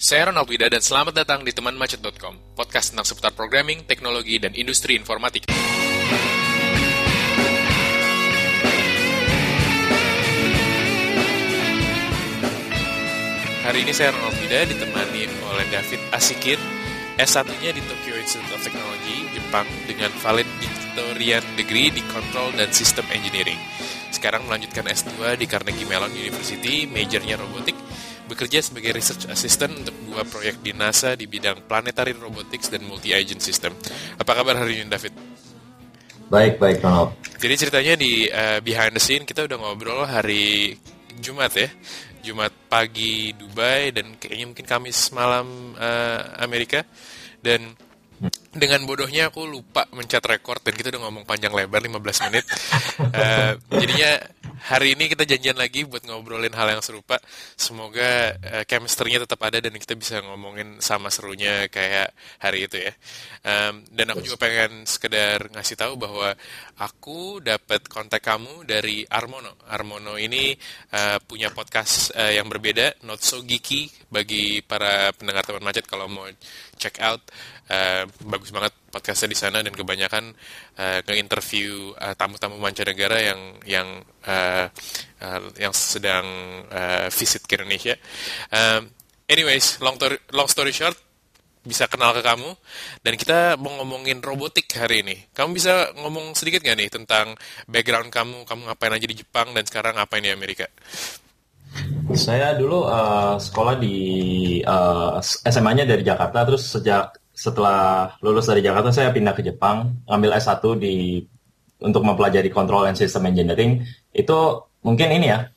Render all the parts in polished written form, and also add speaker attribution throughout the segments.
Speaker 1: Saya Ronald Wida dan selamat datang di temanmacet.com, podcast tentang seputar programming, teknologi, dan industri informatik. Hari ini saya Ronald Wida ditemani oleh David Asikin, S1-nya di Tokyo Institute of Technology, Jepang, dengan valedictorian degree di Control dan System Engineering. Sekarang melanjutkan S2 di Carnegie Mellon University, majornya robotik, bekerja sebagai research assistant untuk 2 proyek di NASA di bidang planetary robotics dan multi-agent system. Apa kabar hari ini, David?
Speaker 2: Baik, Ronald.
Speaker 1: Jadi ceritanya di behind the scene kita udah ngobrol hari Jumat ya. Jumat pagi Dubai dan kayaknya mungkin Kamis malam Amerika. Dan dengan bodohnya aku lupa mencet record dan kita udah ngomong panjang lebar 15 menit. Jadinya hari ini kita janjian lagi buat ngobrolin hal yang serupa. Semoga chemistry-nya tetap ada dan kita bisa ngomongin sama serunya kayak hari itu ya. Dan aku juga pengen sekedar ngasih tahu bahwa aku dapat kontak kamu dari Armono. Armono ini punya podcast yang berbeda, Not So Geeky, bagi para pendengar teman macet kalau mau check out. Bagus banget podcastnya di sana dan kebanyakan nge-interview tamu-tamu mancanegara yang sedang visit ke Indonesia. Anyways, long story short, bisa kenal ke kamu dan kita mau ngomongin robotik hari ini. Kamu bisa ngomong sedikit nggak nih tentang background kamu ngapain aja di Jepang dan sekarang ngapain di Amerika?
Speaker 2: Saya dulu sekolah di SMA-nya dari Jakarta, terus setelah lulus dari Jakarta saya pindah ke Jepang, ambil S1 untuk mempelajari Control and System Engineering. Itu mungkin ini ya,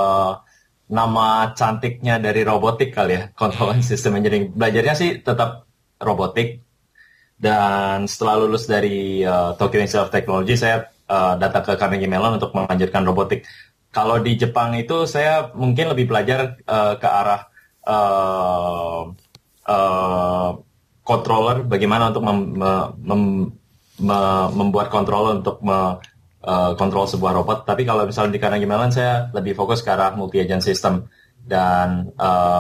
Speaker 2: nama cantiknya dari robotik kali ya, Control and System Engineering. Belajarnya sih tetap robotik. Dan setelah lulus dari Tokyo Institute of Technology, saya datang ke Carnegie Mellon untuk melanjutkan robotik. Kalau di Jepang itu saya mungkin lebih belajar ke arah controller, bagaimana untuk membuat controller untuk kontrol sebuah robot. Tapi kalau misalnya di Carnegie Mellon saya lebih fokus ke arah multi-agent system dan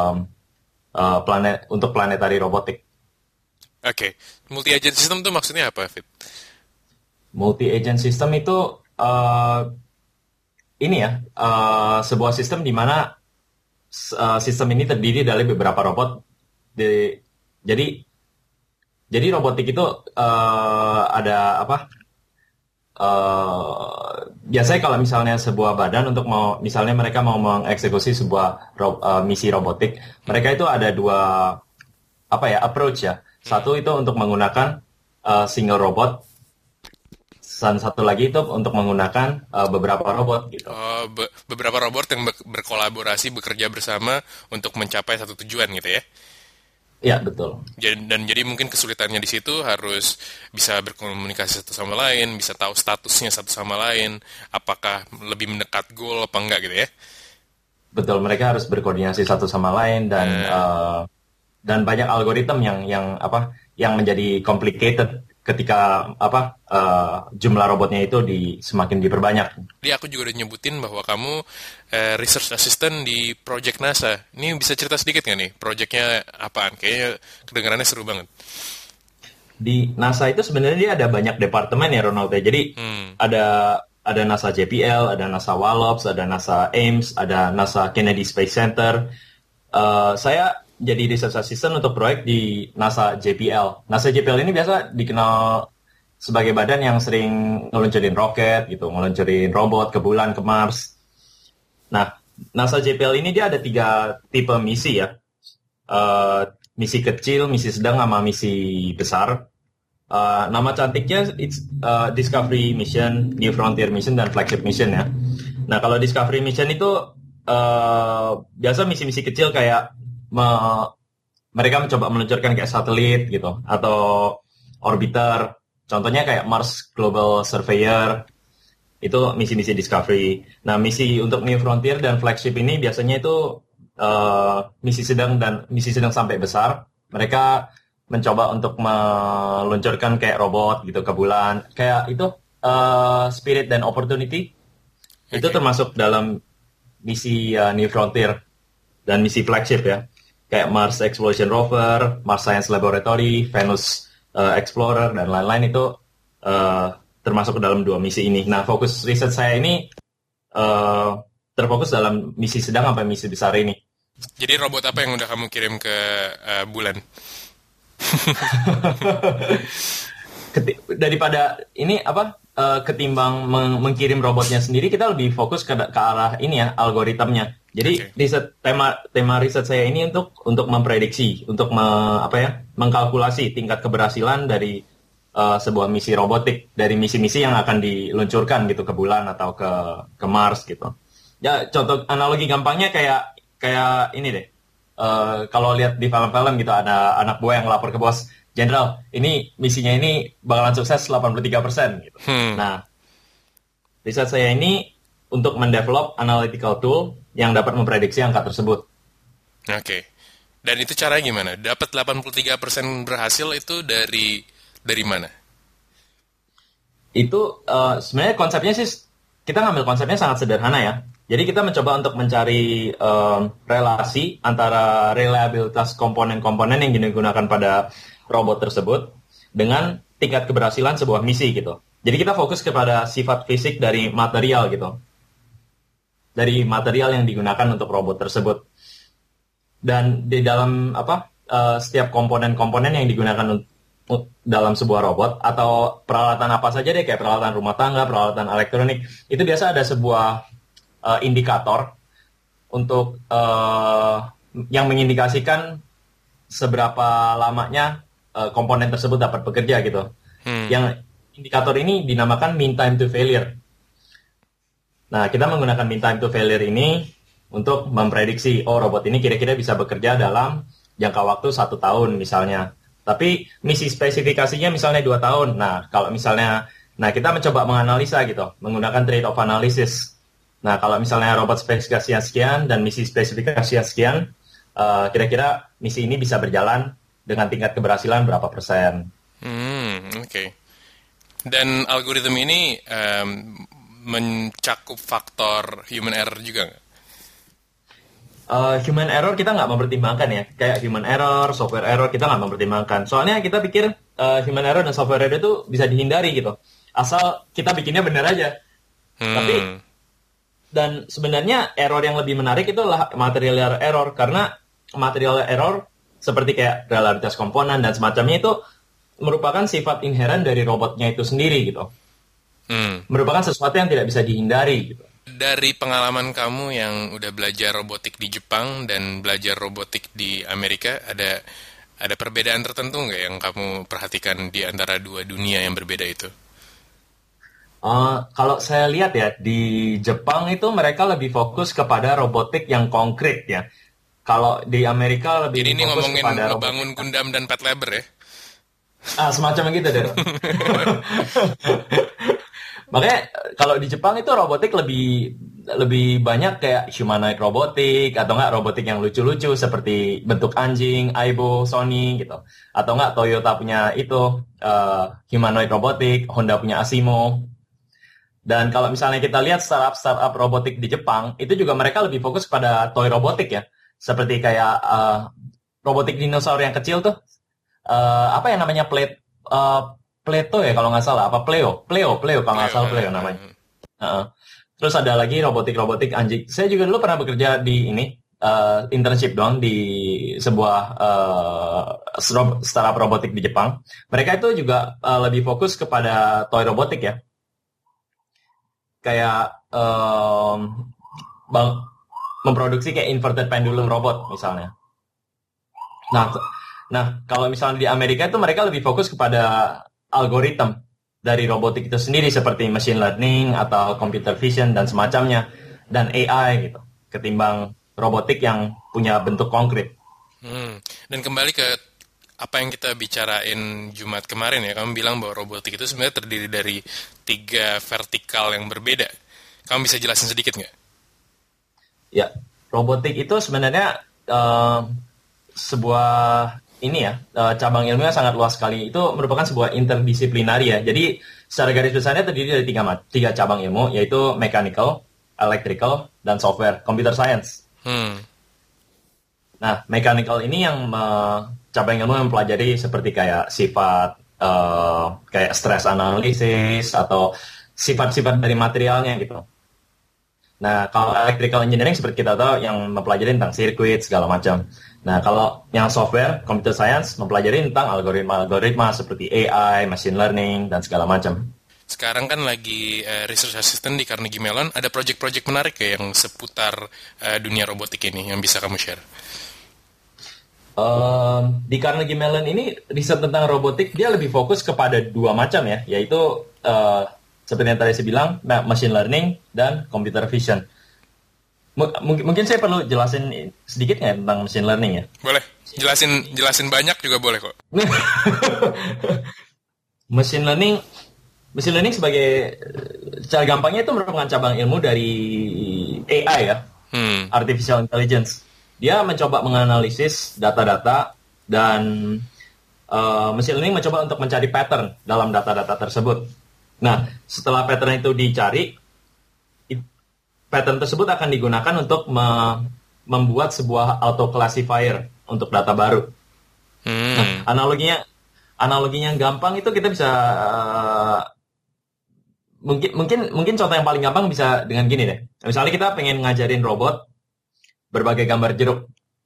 Speaker 2: untuk planetary robotik.
Speaker 1: Oke. Multi-agent system itu maksudnya apa, Fit?
Speaker 2: Multi-agent system itu sebuah sistem di mana sistem ini terdiri dari beberapa robot. Jadi robotik itu ada apa? Biasanya kalau misalnya sebuah badan misalnya mereka mau mengeksekusi sebuah misi robotik, mereka itu ada 2 approach ya. Satu itu untuk menggunakan single robot, dan satu lagi itu untuk menggunakan beberapa robot gitu.
Speaker 1: Beberapa robot yang berkolaborasi, bekerja bersama untuk mencapai satu tujuan gitu ya?
Speaker 2: Iya, betul.
Speaker 1: Jadi mungkin kesulitannya di situ harus bisa berkomunikasi satu sama lain, bisa tahu statusnya satu sama lain, apakah lebih mendekat goal apa enggak gitu ya?
Speaker 2: Betul, mereka harus berkoordinasi satu sama lain dan banyak algoritma yang menjadi complicated ketika jumlah robotnya itu semakin diperbanyak.
Speaker 1: Jadi aku juga udah nyebutin bahwa kamu research assistant di project NASA. Ini bisa cerita sedikit nggak nih? Projectnya apaan? Kayaknya kedengarannya seru banget.
Speaker 2: Di NASA itu sebenarnya dia ada banyak departemen ya, Ronald. Jadi ada NASA JPL, ada NASA Wallops, ada NASA Ames, ada NASA Kennedy Space Center. Saya jadi research assistant untuk proyek di NASA JPL. NASA JPL ini biasa dikenal sebagai badan yang sering ngeluncurin roket gitu, ngeluncurin robot ke bulan, ke Mars. Nah, NASA JPL ini dia ada 3 tipe misi ya. Misi kecil, misi sedang, sama misi besar. Nama cantiknya Discovery Mission, New Frontier Mission, dan Flagship Mission ya. Nah, kalau Discovery Mission itu biasa misi-misi kecil kayak mereka mencoba meluncurkan kayak satelit gitu atau orbiter. Contohnya kayak Mars Global Surveyor, itu misi-misi Discovery. Nah, misi untuk New Frontier dan Flagship ini biasanya itu misi sedang sampai besar. Mereka mencoba untuk meluncurkan kayak robot gitu ke bulan. Kayak itu Spirit dan Opportunity. Itu termasuk dalam misi New Frontier dan misi Flagship ya. kayak Mars Exploration Rover, Mars Science Laboratory, Venus Explorer, dan lain-lain itu termasuk ke dalam 2 misi ini. Nah, fokus riset saya ini terfokus dalam misi sedang sampai misi besar ini.
Speaker 1: Jadi robot apa yang udah kamu kirim ke bulan?
Speaker 2: Daripada ini ketimbang mengirim robotnya sendiri, kita lebih fokus ke arah ini ya, algoritmnya. Jadi tema riset saya ini untuk memprediksi, untuk mengkalkulasi tingkat keberhasilan dari sebuah misi robotik, dari misi-misi yang akan diluncurkan gitu ke bulan atau ke Mars gitu. Ya, contoh analogi gampangnya kayak ini deh. Kalau lihat di film-film gitu, ada anak buah yang lapor ke bos, Jenderal, ini misinya ini bakalan sukses 83% gitu. Nah, riset saya ini untuk mendevelop analytical tool yang dapat memprediksi angka tersebut.
Speaker 1: Oke. Dan itu caranya gimana? Dapat 83% berhasil itu dari mana?
Speaker 2: Itu sebenarnya konsepnya sih, kita ngambil konsepnya sangat sederhana ya. Jadi kita mencoba untuk mencari relasi antara reliabilitas komponen-komponen yang digunakan pada robot tersebut dengan tingkat keberhasilan sebuah misi gitu. Jadi kita fokus kepada sifat fisik dari material gitu. Dari material yang digunakan untuk robot tersebut. Dan di dalam setiap komponen-komponen yang digunakan dalam sebuah robot atau peralatan apa saja deh, kayak peralatan rumah tangga, peralatan elektronik, itu biasa ada sebuah indikator untuk yang mengindikasikan seberapa lamanya komponen tersebut dapat bekerja gitu. Yang indikator ini dinamakan mean time to failure. Nah, kita menggunakan mean time to failure ini untuk memprediksi, robot ini kira-kira bisa bekerja dalam jangka waktu 1 tahun misalnya. Tapi misi spesifikasinya misalnya 2 tahun. Nah, kalau misalnya, kita mencoba menganalisa gitu, menggunakan trade-off analysis. Nah, kalau misalnya robot spesifikasinya sekian dan misi spesifikasinya sekian, kira-kira misi ini bisa berjalan dengan tingkat keberhasilan berapa %.
Speaker 1: Oke. Dan algoritma ini mencakup faktor human error juga nggak?
Speaker 2: Human error kita nggak mempertimbangkan ya. Kayak human error, software error kita nggak mempertimbangkan. Soalnya kita pikir human error dan software error itu bisa dihindari gitu. Asal kita bikinnya benar aja. Tapi, dan sebenarnya error yang lebih menarik itu adalah material error. Karena material error seperti kayak reliabilitas komponen dan semacamnya itu merupakan sifat inheren dari robotnya itu sendiri gitu. Merupakan sesuatu yang tidak bisa dihindari gitu.
Speaker 1: Dari pengalaman kamu yang udah belajar robotik di Jepang dan belajar robotik di Amerika, ada perbedaan tertentu nggak yang kamu perhatikan di antara 2 dunia yang berbeda itu?
Speaker 2: Kalau saya lihat ya, di Jepang itu mereka lebih fokus kepada robotik yang konkret ya. Kalau di Amerika lebih
Speaker 1: jadi ini
Speaker 2: fokus
Speaker 1: ngomongin
Speaker 2: kepada
Speaker 1: ngebangun Gundam dan Pet Labor ya?
Speaker 2: Semacam gitu deh. Makanya kalau di Jepang itu robotik lebih banyak kayak humanoid robotik, atau enggak robotik yang lucu-lucu seperti bentuk anjing, Aibo, Sony gitu. Atau enggak Toyota punya itu humanoid robotik, Honda punya Asimo. Dan kalau misalnya kita lihat startup robotik di Jepang, itu juga mereka lebih fokus pada toy robotik ya. Seperti kayak robotik dinosaur yang kecil tuh. Apa yang namanya Pleto ya kalau nggak salah, apa Pleo kalau nggak salah Pleo namanya. Terus ada lagi robotik anjing. Saya juga dulu pernah bekerja di ini internship doang di sebuah startup robotik di Jepang. Mereka itu juga lebih fokus kepada toy robotik ya, kayak memproduksi kayak inverted pendulum robot misalnya. Nah, kalau misalnya di Amerika itu mereka lebih fokus kepada algoritma dari robotik itu sendiri seperti machine learning atau computer vision dan semacamnya, dan AI gitu, ketimbang robotik yang punya bentuk konkret.
Speaker 1: Dan kembali ke apa yang kita bicarain Jumat kemarin ya, kamu bilang bahwa robotik itu sebenarnya terdiri dari 3 vertikal yang berbeda. Kamu bisa jelasin sedikit nggak?
Speaker 2: Ya, robotik itu sebenarnya sebuah ini ya, cabang ilmunya sangat luas sekali. Itu merupakan sebuah interdisiplinari ya. Jadi secara garis besarnya terdiri dari 3 cabang ilmu, yaitu mechanical, electrical, dan software, computer science. Nah, mechanical ini yang cabang ilmu yang mempelajari seperti kayak sifat kayak stress analysis atau sifat-sifat dari materialnya gitu. Nah, kalau electrical engineering seperti kita tahu yang mempelajari tentang sirkuit segala macam. Nah, kalau yang software, computer science mempelajari tentang algoritma-algoritma seperti AI, machine learning, dan segala macam.
Speaker 1: Sekarang kan lagi research assistant di Carnegie Mellon, ada project-project menarik ya yang seputar dunia robotik ini yang bisa kamu share?
Speaker 2: Di Carnegie Mellon ini riset tentang robotik dia lebih fokus kepada dua macam ya, yaitu seperti yang tadi saya bilang, machine learning dan computer vision. Mungkin saya perlu jelasin sedikit nggak tentang machine learning ya?
Speaker 1: Boleh, jelasin banyak juga boleh kok.
Speaker 2: Machine learning sebagai secara gampangnya itu merupakan cabang ilmu dari AI ya, artificial intelligence. Dia mencoba menganalisis data-data dan machine learning mencoba untuk mencari pattern dalam data-data tersebut. Nah, setelah pattern itu dicari, pattern tersebut akan digunakan untuk membuat sebuah auto classifier untuk data baru. Nah, analoginya yang gampang itu kita bisa mungkin contoh yang paling gampang bisa dengan gini deh. Misalnya kita pengen ngajarin robot berbagai gambar jeruk.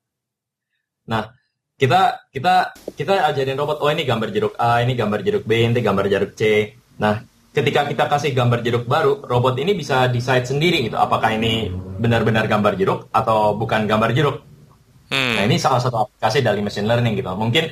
Speaker 2: Nah, kita ajarin robot, oh ini gambar jeruk A, ini gambar jeruk B, ini gambar jeruk C. Nah, ketika kita kasih gambar jeruk baru, robot ini bisa decide sendiri gitu, apakah ini benar-benar gambar jeruk atau bukan gambar jeruk. Nah, ini salah satu aplikasi dari machine learning gitu. Mungkin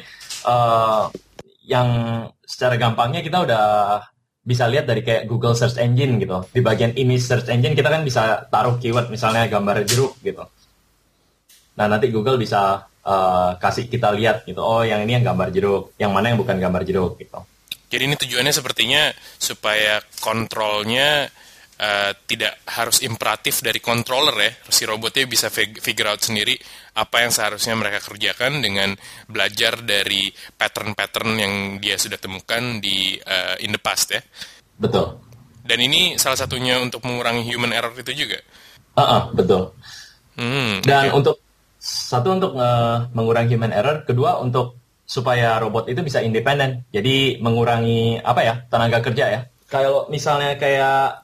Speaker 2: yang secara gampangnya kita udah bisa lihat dari kayak Google Search Engine gitu. Di bagian image Search Engine kita kan bisa taruh keyword misalnya gambar jeruk gitu. Nah, nanti Google bisa kasih kita lihat gitu, oh yang ini yang gambar jeruk, yang mana yang bukan gambar jeruk gitu.
Speaker 1: Jadi ini tujuannya sepertinya supaya kontrolnya tidak harus imperatif dari controller ya. Si robotnya bisa figure out sendiri apa yang seharusnya mereka kerjakan dengan belajar dari pattern-pattern yang dia sudah temukan di in the past ya.
Speaker 2: Betul.
Speaker 1: Dan ini salah satunya untuk mengurangi human error itu juga?
Speaker 2: Betul. Dan
Speaker 1: okay.
Speaker 2: untuk mengurangi human error, kedua untuk supaya robot itu bisa independen, jadi mengurangi tenaga kerja ya. Kalau misalnya kayak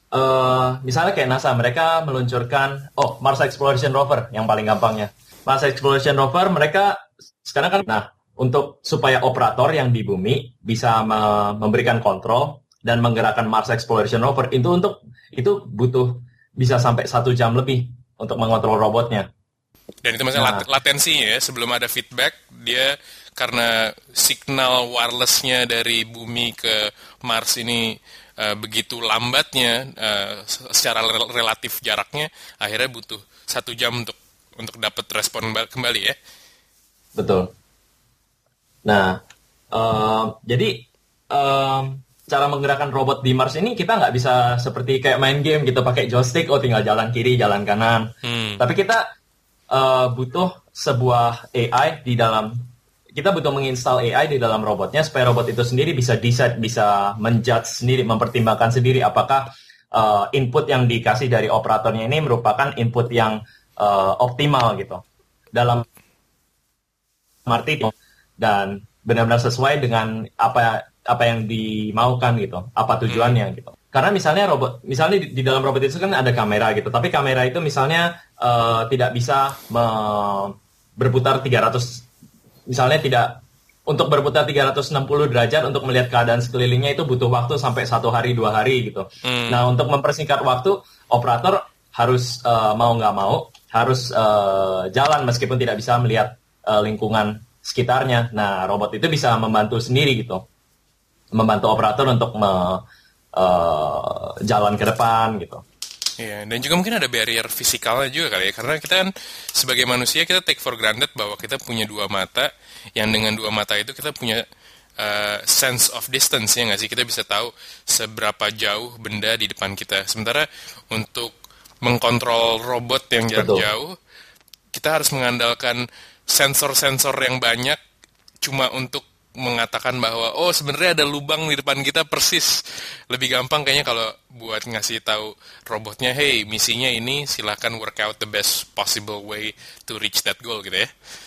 Speaker 2: NASA, mereka meluncurkan Mars Exploration Rover yang paling gampangnya. Mars Exploration Rover mereka sekarang kan, untuk supaya operator yang di bumi bisa memberikan kontrol dan menggerakkan Mars Exploration Rover itu butuh bisa sampai 1 jam lebih untuk mengontrol robotnya.
Speaker 1: Dan itu maksudnya latensinya ya, sebelum ada feedback dia karena signal wirelessnya dari bumi ke Mars ini begitu lambatnya secara relatif jaraknya, akhirnya butuh 1 jam untuk dapat respon kembali ya.
Speaker 2: Betul. Nah, jadi cara menggerakkan robot di Mars ini kita nggak bisa seperti kayak main game gitu pakai joystick, tinggal jalan kiri, jalan kanan. Tapi kita butuh sebuah AI kita butuh menginstal AI di dalam robotnya supaya robot itu sendiri bisa decide, bisa menjudge sendiri, mempertimbangkan sendiri apakah input yang dikasih dari operatornya ini merupakan input yang optimal gitu dalam arti dan benar-benar sesuai dengan apa yang dimaukan gitu, apa tujuannya gitu. Karena misalnya di dalam robot itu kan ada kamera gitu, tapi kamera itu misalnya tidak bisa berputar 300, misalnya untuk berputar 360 derajat untuk melihat keadaan sekelilingnya itu butuh waktu sampai 1 hari 2 hari gitu. Nah, untuk mempersingkat waktu, operator harus mau nggak mau harus jalan meskipun tidak bisa melihat lingkungan sekitarnya. Nah, robot itu bisa membantu sendiri gitu, membantu operator untuk jalan ke depan gitu.
Speaker 1: Iya, dan juga mungkin ada barrier fisikalnya juga kali ya, karena kita kan sebagai manusia kita take for granted bahwa kita punya 2 mata, yang dengan 2 mata itu kita punya sense of distance ya nggak sih, kita bisa tahu seberapa jauh benda di depan kita. Sementara untuk mengkontrol robot yang jarak jauh, kita harus mengandalkan sensor-sensor yang banyak cuma untuk mengatakan bahwa oh sebenarnya ada lubang di depan kita persis. Lebih gampang kayaknya kalau buat ngasih tahu robotnya, hey misinya ini, silakan work out the best possible way to reach that goal gitu ya.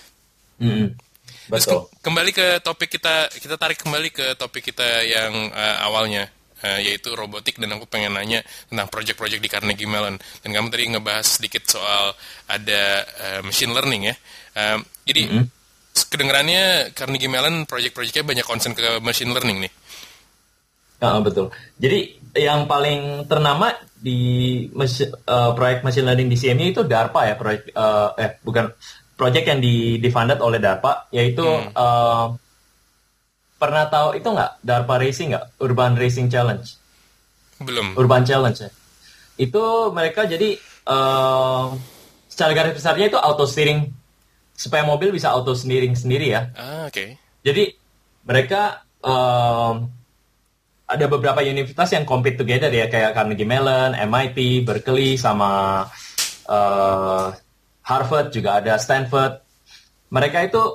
Speaker 1: Terus kembali ke topik kita tarik kembali ke topik kita yang awalnya, yaitu robotik, dan aku pengen nanya tentang project-project di Carnegie Mellon. Dan kamu tadi ngebahas sedikit soal ada machine learning ya. Jadi kedengarannya Carnegie Mellon project-projectnya banyak concern ke machine learning nih.
Speaker 2: Betul. Jadi yang paling ternama di proyek machine learning di CMU itu DARPA ya, project yang di-funded oleh DARPA, yaitu pernah tahu itu nggak, DARPA Racing nggak? Urban Racing Challenge?
Speaker 1: Belum.
Speaker 2: Urban Challenge ya. Itu mereka jadi secara garis besarnya itu auto steering, supaya mobil bisa auto steering sendiri ya.
Speaker 1: Oke.
Speaker 2: Jadi mereka ada beberapa universitas yang compete together ya, kayak Carnegie Mellon, MIT, Berkeley, sama Harvard juga ada, Stanford. Mereka itu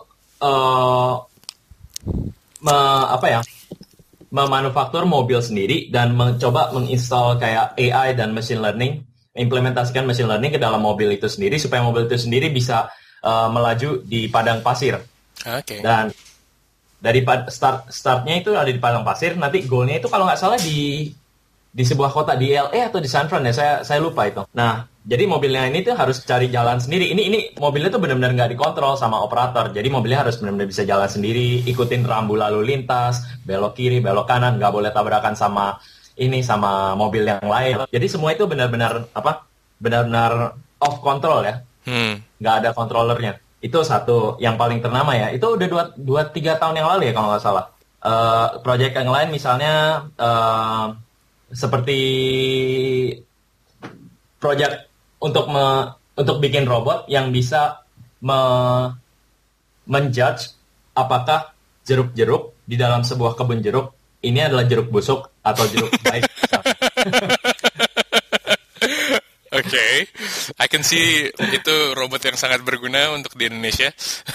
Speaker 2: memanufaktur mobil sendiri dan mencoba menginstal kayak AI dan machine learning, implementasikan machine learning ke dalam mobil itu sendiri supaya mobil itu sendiri bisa melaju di padang pasir.
Speaker 1: Okay.
Speaker 2: Dan dari startnya itu ada di padang pasir, nanti goalnya itu kalau nggak salah di sebuah kota di LA atau di San Fran ya, saya lupa itu. Nah, jadi mobilnya ini tuh harus cari jalan sendiri. Ini mobilnya tuh benar-benar nggak dikontrol sama operator. Jadi mobilnya harus benar-benar bisa jalan sendiri, ikutin rambu lalu lintas, belok kiri, belok kanan, nggak boleh tabrakan sama mobil yang lain. Jadi semua itu benar-benar off control ya. Nggak ada controllernya. Itu satu yang paling ternama ya. Itu udah 2-3 tahun yang lalu ya kalau nggak salah. Project yang lain misalnya seperti project untuk bikin robot yang bisa menjudge apakah jeruk-jeruk di dalam sebuah kebun jeruk ini adalah jeruk busuk atau jeruk baik.
Speaker 1: Oke, I can see itu robot yang sangat berguna untuk di Indonesia.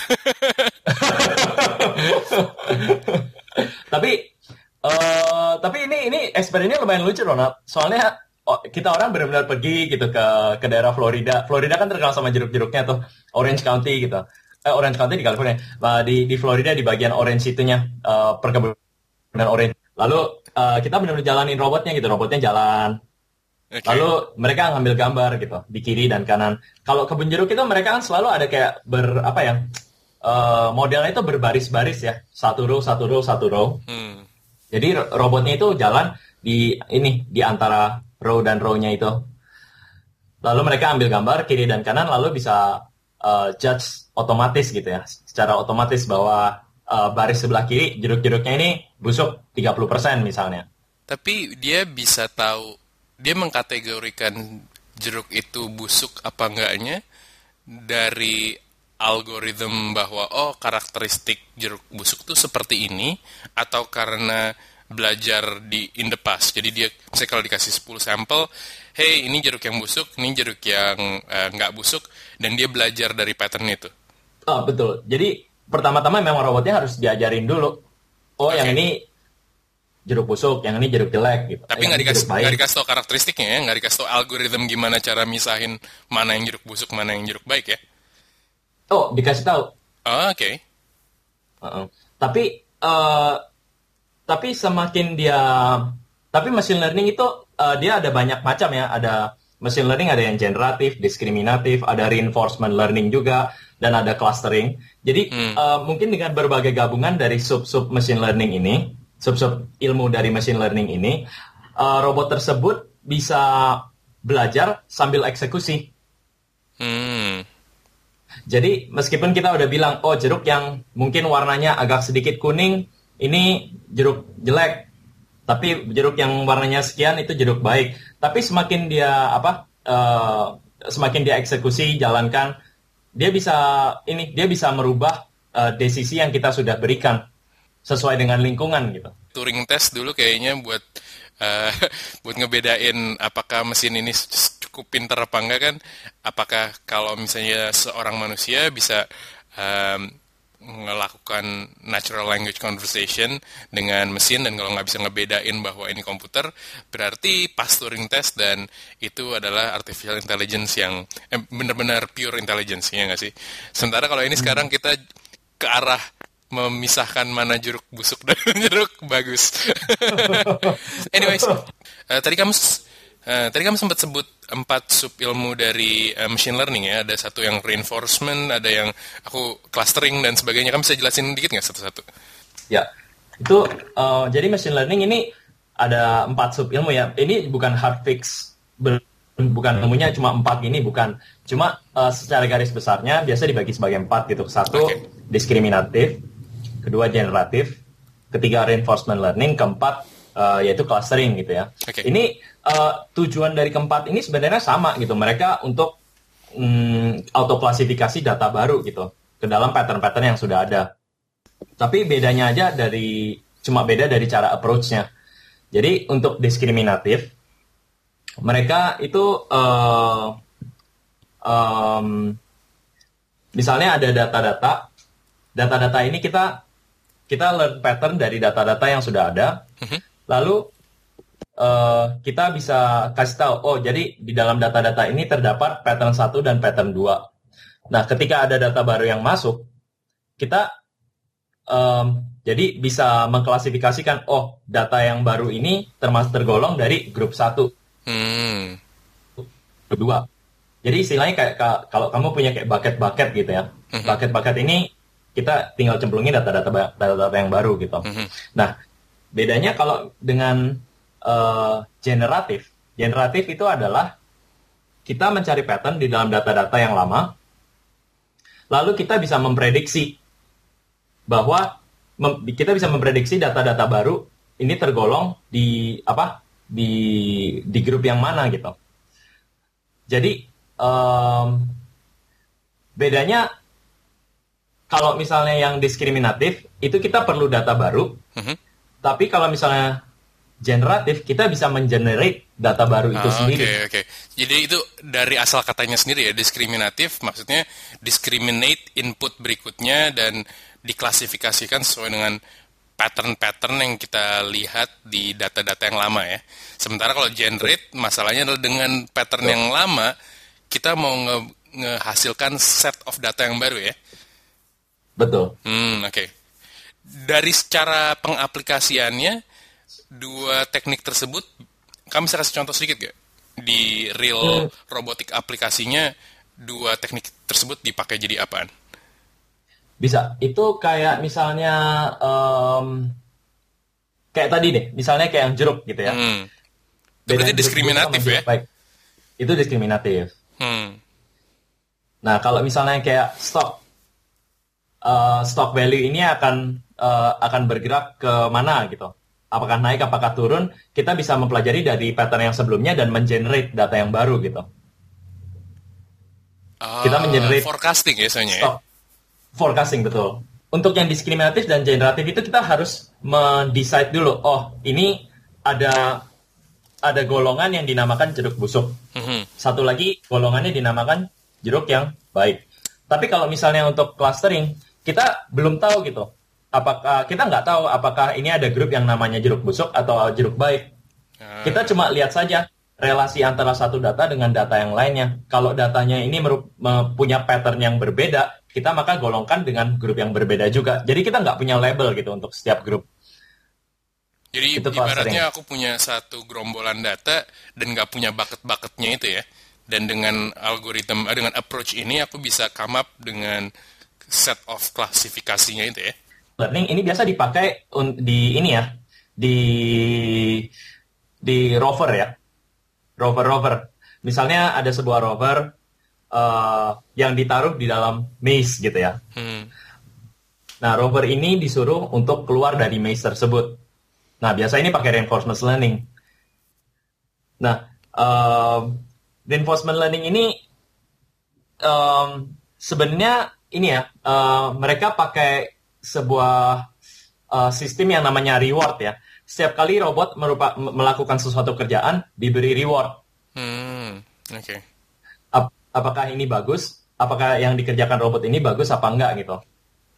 Speaker 2: Tapi ini eksperimennya lumayan lucu loh, soalnya kita orang benar-benar pergi gitu ke daerah Florida. Florida kan terkenal sama jeruk-jeruknya tuh, Orange County gitu. Orange County di California. Di Florida di bagian orange itunya, perkebunan orange. Lalu kita benar-benar jalanin robotnya gitu, robotnya jalan. Okay. Lalu mereka ngambil gambar gitu di kiri dan kanan. Kalau kebun jeruk itu mereka kan selalu ada kayak modelnya itu berbaris-baris ya, satu row. Jadi robotnya itu jalan di antara row dan row-nya itu. Lalu mereka ambil gambar kiri dan kanan, lalu bisa judge otomatis gitu ya, secara otomatis bahwa baris sebelah kiri jeruk-jeruknya ini busuk 30% misalnya.
Speaker 1: Tapi dia bisa tahu, dia mengkategorikan jeruk itu busuk apa enggaknya dari algoritma bahwa karakteristik jeruk busuk tuh seperti ini, atau karena belajar in the past. Jadi dia misalnya kalau dikasih 10 sampel, hey ini jeruk yang busuk, ini jeruk yang nggak busuk, dan dia belajar dari pattern itu.
Speaker 2: Betul. Jadi pertama-tama memang robotnya harus diajarin dulu. Okay. Yang ini jeruk busuk, yang ini jeruk jelek gitu.
Speaker 1: Tapi nggak dikasih tau karakteristiknya ya, nggak dikasih tau algoritma gimana cara misahin mana yang jeruk busuk, mana yang jeruk baik ya?
Speaker 2: Dikasih tahu.
Speaker 1: Oke.
Speaker 2: Tapi semakin tapi machine learning itu dia ada banyak macam ya. Ada machine learning, ada yang generatif, diskriminatif, ada reinforcement learning juga, dan ada clustering. Jadi mungkin dengan berbagai gabungan dari sub-sub machine learning ini, sub-sub ilmu dari machine learning ini, robot tersebut bisa belajar sambil eksekusi. Jadi meskipun kita udah bilang, jeruk yang mungkin warnanya agak sedikit kuning, ini jeruk jelek. Tapi jeruk yang warnanya sekian itu jeruk baik. Tapi semakin dia eksekusi, jalankan, dia bisa merubah desisi yang kita sudah berikan sesuai dengan lingkungan gitu.
Speaker 1: Turing test dulu kayaknya buat ngebedain apakah mesin ini cukup pintar apa enggak kan. Apakah kalau misalnya seorang manusia bisa melakukan natural language conversation dengan mesin, dan kalau nggak bisa ngebedain bahwa ini komputer, berarti pas Turing test dan itu adalah artificial intelligence yang benar-benar pure intelligence, ya nggak sih? Sementara kalau ini sekarang kita ke arah memisahkan mana jeruk busuk dan jeruk bagus. Anyways, tadi kamu sempat sebut 4 sub ilmu dari machine learning ya. Ada satu yang reinforcement, ada yang aku clustering dan sebagainya. Kamu bisa jelasin dikit nggak satu-satu?
Speaker 2: Ya, itu jadi machine learning ini ada 4 sub ilmu ya. Ini bukan hard fix, bukan ilmunya cuma 4 ini, bukan. Cuma secara garis besarnya biasa dibagi sebagai 4 gitu. Satu, diskriminatif. Kedua, generatif. Ketiga, reinforcement learning. Keempat, yaitu clustering gitu ya. Ini tujuan dari keempat ini sebenarnya sama gitu. Mereka untuk autoklasifikasi data baru gitu ke dalam pattern-pattern yang sudah ada. Tapi bedanya aja cuma beda dari cara approach-nya. Jadi untuk diskriminatif, mereka itu misalnya ada data-data ini kita learn pattern dari data-data yang sudah ada. Lalu kita bisa kasih tahu, oh jadi di dalam data-data ini terdapat pattern 1 dan pattern 2. Nah, ketika ada data baru yang masuk, kita jadi bisa mengklasifikasikan, oh data yang baru ini tergolong dari grup 1, grup 2. Jadi istilahnya kayak kalau kamu punya kayak bucket-bucket gitu ya. Bucket-bucket ini kita tinggal cemplungin data-data yang baru gitu. Nah, bedanya kalau dengan generatif itu adalah kita mencari pattern di dalam data-data yang lama, lalu kita bisa memprediksi bahwa kita bisa memprediksi data-data baru ini tergolong di grup yang mana gitu. Jadi bedanya kalau misalnya yang diskriminatif itu kita perlu data baru, tapi kalau misalnya generatif, kita bisa mengenerate data baru itu sendiri.
Speaker 1: Oke. Jadi itu dari asal katanya sendiri ya, diskriminatif, maksudnya discriminate input berikutnya dan diklasifikasikan sesuai dengan pattern-pattern yang kita lihat di data-data yang lama ya. Sementara kalau generate, masalahnya adalah dengan pattern yang lama, kita mau ngehasilkan set of data yang baru ya.
Speaker 2: Betul.
Speaker 1: Oke. Dari secara pengaplikasiannya, dua teknik tersebut, kamu bisa kasih contoh sedikit gak? Di real robotik aplikasinya, dua teknik tersebut dipakai jadi apaan?
Speaker 2: Bisa. Itu kayak misalnya, kayak tadi deh, misalnya kayak yang jeruk gitu ya.
Speaker 1: Itu berarti diskriminatif ya?
Speaker 2: Baik. Itu diskriminatif. Nah, kalau misalnya kayak stock value ini akan bergerak ke mana gitu. Apakah naik, apakah turun, kita bisa mempelajari dari pattern yang sebelumnya dan mengenerate data yang baru gitu. Kita mengenerate
Speaker 1: forecasting ya soalnya ya?
Speaker 2: Forecasting, betul. Untuk yang diskriminatif dan generatif itu kita harus mendecide dulu, oh ini ada golongan yang dinamakan jeruk busuk. Satu lagi golongannya dinamakan jeruk yang baik. Tapi kalau misalnya untuk clustering, kita belum tahu gitu. Kita nggak tahu apakah ini ada grup yang namanya jeruk busuk atau jeruk baik. Kita cuma lihat saja relasi antara satu data dengan data yang lainnya. Kalau datanya ini punya pattern yang berbeda, kita maka golongkan dengan grup yang berbeda juga. Jadi kita nggak punya label gitu untuk setiap grup.
Speaker 1: Jadi itu ibaratnya aku punya satu gerombolan data dan nggak punya bucket-bucketnya itu ya. Dan dengan algoritma, dengan approach ini aku bisa come up dengan set of klasifikasinya itu ya.
Speaker 2: Learning ini biasa dipakai di ini ya, di rover ya, rover. Misalnya ada sebuah rover yang ditaruh di dalam maze gitu ya. Nah, rover ini disuruh untuk keluar dari maze tersebut. Nah, biasa ini pakai reinforcement learning. Nah, reinforcement learning ini sebenarnya ini ya, mereka pakai sebuah sistem yang namanya reward ya. Setiap kali robot melakukan sesuatu kerjaan, diberi reward.
Speaker 1: Okay.
Speaker 2: Apakah ini bagus? Apakah yang dikerjakan robot ini bagus apa enggak gitu?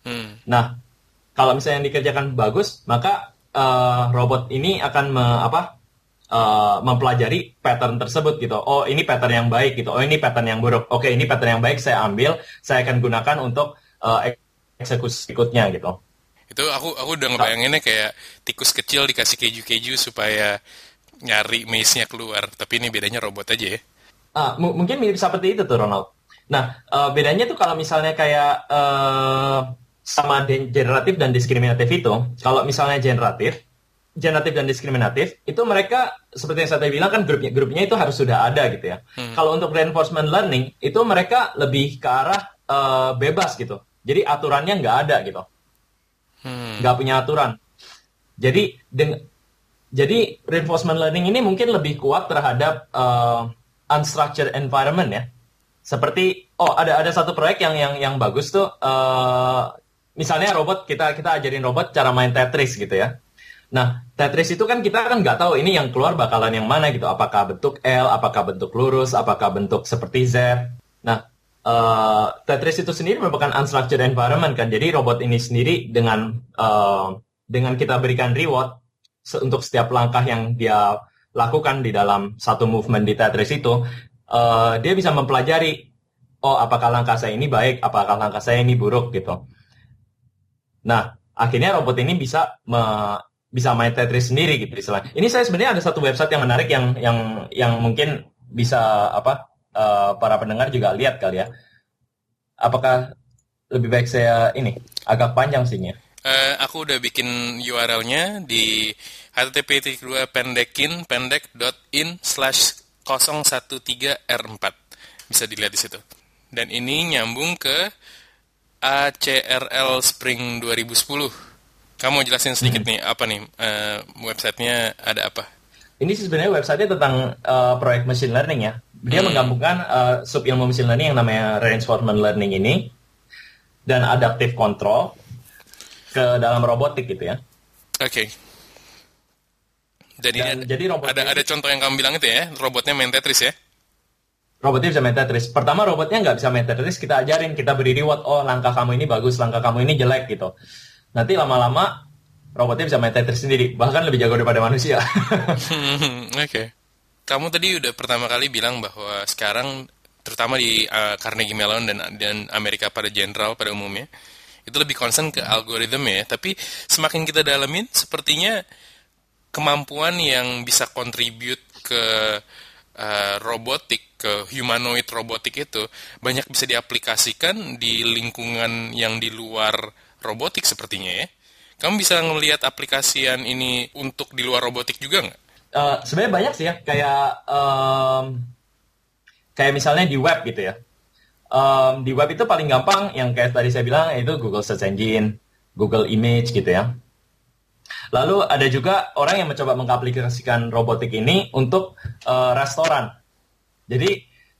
Speaker 2: Nah, kalau misalnya yang dikerjakan bagus, maka robot ini akan mempelajari pattern tersebut gitu. Oh, ini pattern yang baik gitu. Oh, ini pattern yang buruk. Oke, ini pattern yang baik saya ambil, saya akan gunakan untuk eksekusi berikutnya gitu.
Speaker 1: Itu aku udah ngebayanginnya kayak tikus kecil dikasih keju-keju supaya nyari maze-nya keluar. Tapi ini bedanya robot aja ya.
Speaker 2: Mungkin mirip seperti itu tuh, Ronald. Nah, bedanya tuh kalau misalnya kayak sama generatif dan diskriminatif itu, kalau misalnya generatif dan diskriminatif, itu mereka seperti yang saya tadi bilang kan grupnya itu harus sudah ada gitu ya. Kalau untuk reinforcement learning, itu mereka lebih ke arah bebas gitu. Jadi aturannya nggak ada gitu. Nggak punya aturan. Jadi reinforcement learning ini mungkin lebih kuat terhadap unstructured environment ya. Seperti ada satu proyek yang bagus tuh, misalnya robot kita ajarin robot cara main Tetris gitu ya. Nah, Tetris itu kan kita kan nggak tahu ini yang keluar bakalan yang mana gitu. Apakah bentuk L, apakah bentuk lurus, apakah bentuk seperti Z. Nah, Tetris itu sendiri merupakan unstructured environment kan. Jadi robot ini sendiri dengan kita berikan reward untuk setiap langkah yang dia lakukan di dalam satu movement di Tetris itu, dia bisa mempelajari, apakah langkah saya ini baik, apakah langkah saya ini buruk gitu. Nah, akhirnya robot ini bisa main Tetris sendiri gitu istilahnya. Ini saya sebenarnya ada satu website yang menarik yang mungkin bisa para pendengar juga lihat kali ya. Apakah lebih baik saya ini agak panjang sihnya?
Speaker 1: Aku udah bikin URL-nya di http://pendek.in/013r4. Bisa dilihat di situ. Dan ini nyambung ke ACRL Spring 2010. Kamu jelasin sedikit nih, apa nih websitenya ada apa?
Speaker 2: Ini sebenarnya websitenya tentang proyek machine learning ya. Dia menggabungkan sub-ilmu machine learning yang namanya reinforcement learning ini dan adaptive control ke dalam robotik gitu ya.
Speaker 1: Oke. Jadi ada contoh yang kamu bilang itu ya, robotnya main Tetris ya?
Speaker 2: Robotnya bisa main Tetris. Pertama robotnya nggak bisa main Tetris, kita ajarin, kita beri reward, langkah kamu ini bagus, langkah kamu ini jelek gitu. Nanti lama-lama robotnya bisa main Tetris sendiri, bahkan lebih jago daripada manusia.
Speaker 1: Oke. Kamu tadi udah pertama kali bilang bahwa sekarang, terutama di Carnegie Mellon dan Amerika pada general, pada umumnya, itu lebih concern ke algoritma ya. Tapi semakin kita dalamin, sepertinya kemampuan yang bisa contribute ke robotik, ke humanoid robotik itu banyak bisa diaplikasikan di lingkungan yang di luar robotik sepertinya ya. Kamu bisa ngelihat aplikasian ini untuk di luar robotik juga nggak?
Speaker 2: Sebenarnya banyak sih ya, kayak misalnya di web gitu ya. Di web itu paling gampang yang kayak tadi saya bilang itu Google Search Engine, Google Image gitu ya. Lalu ada juga orang yang mencoba mengaplikasikan robotik ini untuk restoran. Jadi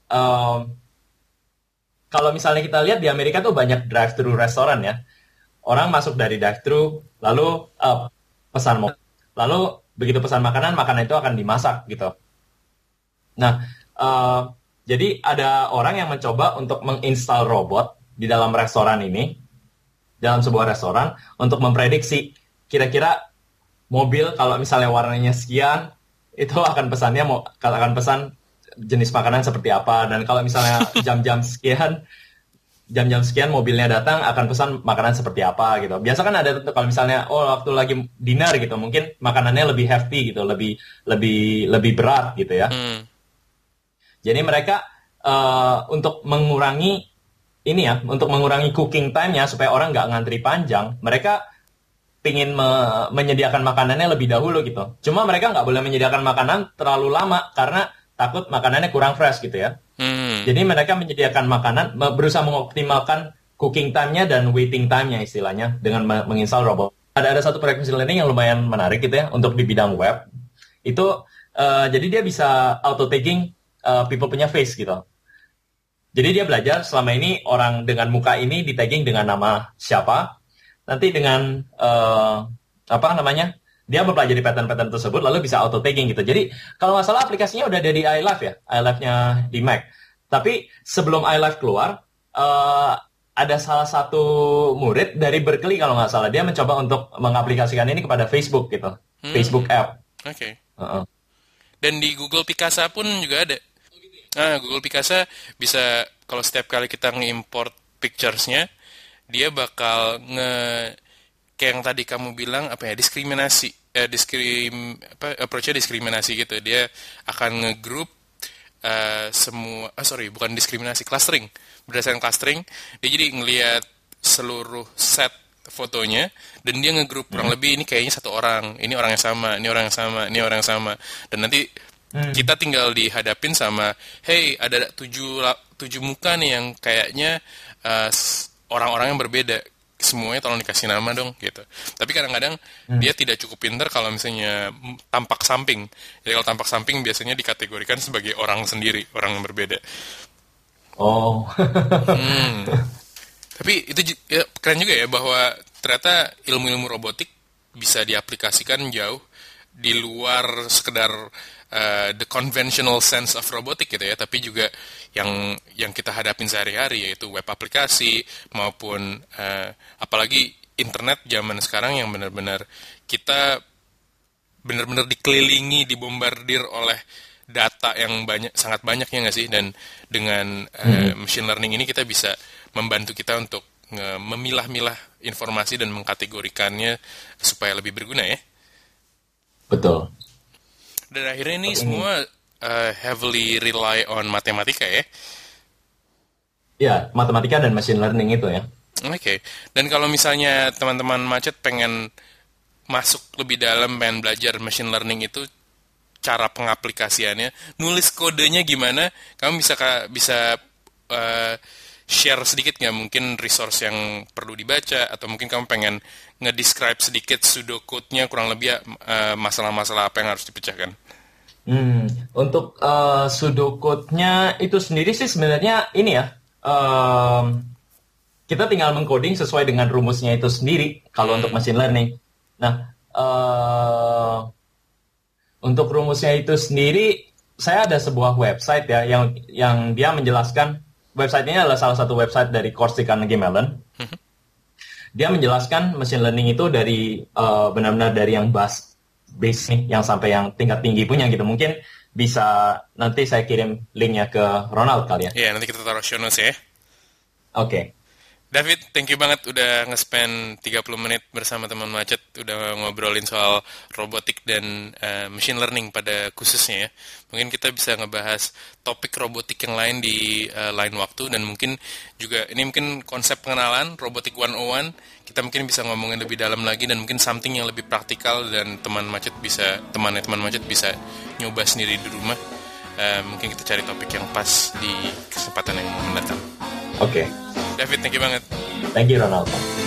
Speaker 2: kalau misalnya kita lihat di Amerika tuh banyak drive-thru restoran ya. Orang masuk dari drive-thru, lalu pesan mau, lalu begitu pesan makanan itu akan dimasak gitu. Nah, jadi ada orang yang mencoba untuk menginstal robot di dalam restoran ini, dalam sebuah restoran, untuk memprediksi kira-kira mobil kalau misalnya warnanya sekian, itu akan pesan jenis makanan seperti apa, dan kalau misalnya jam-jam sekian mobilnya datang akan pesan makanan seperti apa gitu. Biasa kan ada kalau misalnya waktu lagi dinner gitu, mungkin makanannya lebih heavy gitu, lebih berat gitu ya. Jadi mereka untuk mengurangi cooking time-nya supaya orang nggak ngantri panjang, mereka pingin menyediakan makanannya lebih dahulu gitu. Cuma mereka nggak boleh menyediakan makanan terlalu lama karena takut makanannya kurang fresh gitu ya. Jadi mereka menyediakan makanan, berusaha mengoptimalkan cooking time-nya dan waiting time-nya istilahnya dengan menginstal robot. Ada satu proyek machine learning yang lumayan menarik gitu ya untuk di bidang web. Itu jadi dia bisa auto tagging people punya face gitu. Jadi dia belajar selama ini orang dengan muka ini di tagging dengan nama siapa. Nanti dengan dia mempelajari pattern-pattern tersebut lalu bisa auto tagging gitu. Jadi kalau nggak salah aplikasinya udah ada di iLife ya, iLife-nya di Mac. Tapi sebelum iLife keluar, ada salah satu murid dari Berkeley kalau nggak salah, dia mencoba untuk mengaplikasikan ini kepada Facebook gitu, Facebook app.
Speaker 1: Oke. Dan di Google Picasa pun juga ada. Google Picasa bisa, kalau setiap kali kita nge-import pictures-nya, dia bakal kayak yang tadi kamu bilang, diskriminasi, approach-nya diskriminasi gitu. Dia akan nge-group semua, bukan diskriminasi, clustering. Berdasarkan clustering, dia jadi ngelihat seluruh set fotonya, dan dia ngegroup kurang lebih ini kayaknya satu orang, ini orang yang sama, ini orang yang sama, ini orang yang sama. Dan nanti kita tinggal dihadapin sama, hey, ada tujuh muka nih yang kayaknya orang-orang yang berbeda. Semuanya tolong dikasih nama dong gitu. Tapi kadang-kadang dia tidak cukup pintar kalau misalnya tampak samping. Jadi kalau tampak samping biasanya dikategorikan sebagai orang sendiri, orang yang berbeda.
Speaker 2: Oh.
Speaker 1: Tapi itu ya, keren juga ya bahwa ternyata ilmu-ilmu robotik bisa diaplikasikan jauh di luar sekedar the conventional sense of robotic gitu ya, tapi juga yang kita hadapin sehari-hari, yaitu web aplikasi maupun apalagi internet zaman sekarang yang benar-benar kita benar-benar dikelilingi, dibombardir oleh data yang sangat banyak ya nggak sih, dan dengan machine learning ini kita bisa membantu kita untuk memilah-milah informasi dan mengkategorikannya supaya lebih berguna ya.
Speaker 2: Betul.
Speaker 1: Dan akhirnya ini semua heavily rely on matematika ya?
Speaker 2: Ya, matematika dan machine learning itu ya.
Speaker 1: Oke. Dan kalau misalnya teman-teman macet pengen masuk lebih dalam, pengen belajar machine learning itu, cara pengaplikasiannya, nulis kodenya gimana, kamu bisa share sedikit nggak mungkin resource yang perlu dibaca, atau mungkin kamu pengen nge-describe sedikit pseudocode-nya kurang lebih masalah-masalah apa yang harus dipecahkan?
Speaker 2: Untuk pseudocode-nya itu sendiri sih sebenarnya ini ya, kita tinggal mengcoding sesuai dengan rumusnya itu sendiri kalau untuk machine learning. Nah, untuk rumusnya itu sendiri, saya ada sebuah website ya yang dia menjelaskan. Website ini adalah salah satu website dari course di Carnegie Mellon. Dia menjelaskan machine learning itu dari benar-benar dari yang base nih, yang sampai yang tingkat tinggi punya gitu. Mungkin bisa nanti saya kirim linknya ke Ronald kali ya.
Speaker 1: Iya, nanti kita taruh show notes ya.
Speaker 2: Oke.
Speaker 1: David, thank you banget udah nge-spend 30 menit bersama teman macet, udah ngobrolin soal robotik dan machine learning pada khususnya ya. Mungkin kita bisa ngebahas topik robotik yang lain di lain waktu, dan mungkin juga ini mungkin konsep pengenalan robotik 101, kita mungkin bisa ngomongin lebih dalam lagi, dan mungkin something yang lebih praktikal dan teman macet bisa nyoba sendiri di rumah. Mungkin kita cari topik yang pas di kesempatan yang mendatang.
Speaker 2: Oke.
Speaker 1: David, thank you banget.
Speaker 2: Thank you, Ronald.